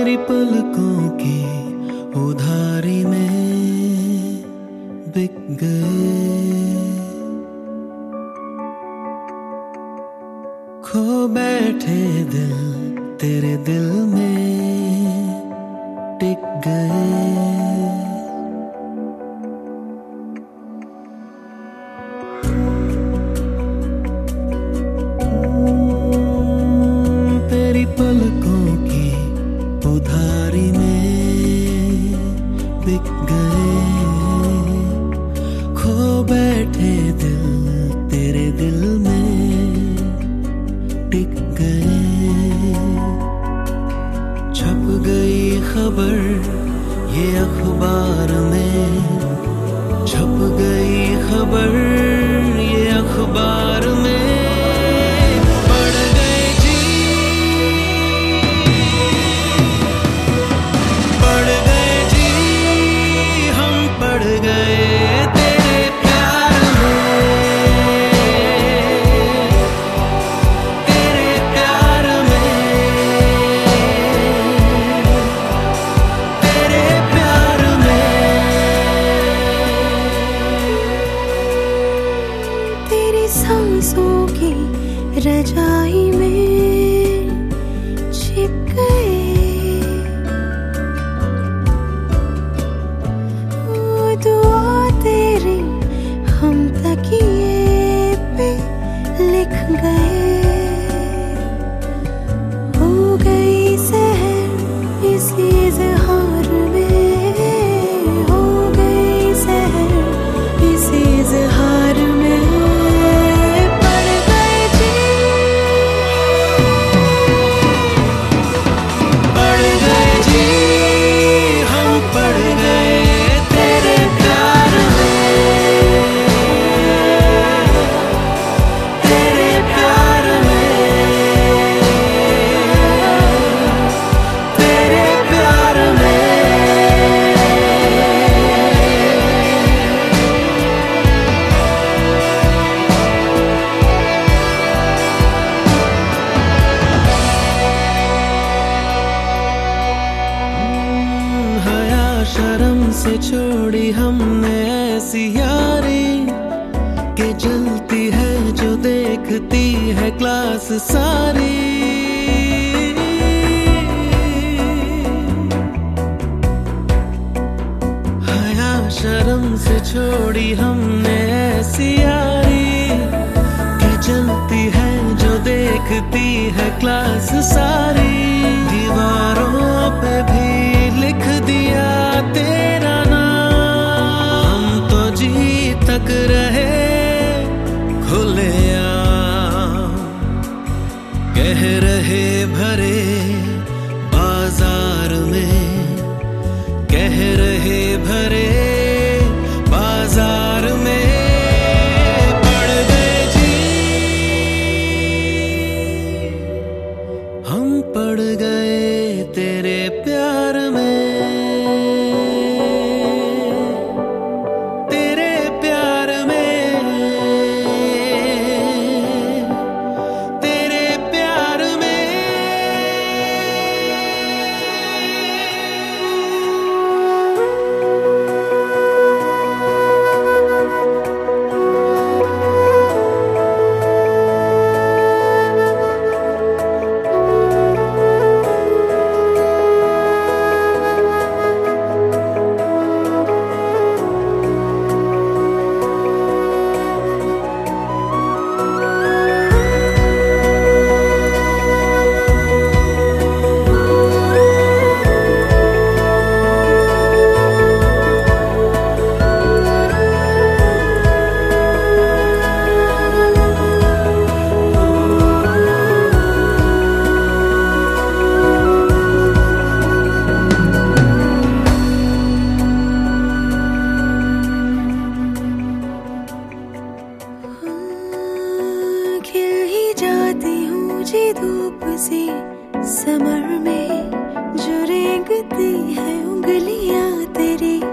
तेरी पलकों की उधारी में बिक गए, खो बैठे दिल तेरे दिल में टिक गए। तेरी पलकों की उधारी में बिक गए, खो बैठे दिल तेरे दिल में टिक गए। छप गई खबर ये अखबार में, छप गई खबर ये अखबार में। सांसों की रजाई में छिप गए, वो दुआ तेरी हम तकिए पे लिख गए। हो गई सहर इसी इज़हार में, हो गई सहर इसी इज़हार में। शर्म से छोड़ी हमने ऐसी यारी के जलती है जो देखती है क्लास सारी। हया शर्म से छोड़ी हमने ऐसी यारी के जलती है जो देखती है क्लास सारी। दीवारों पे भी लिख दिया तेरा नाम, हम तो जी तक रहे खुलेआम। कह रहे भरे बाजार में, कह रहे भरे बाजार में। पड़ गए जी हम, पड़ गए तेरे प्यार में। मुझे धूप से समर में जो रेंगती है उंगलियां तेरी,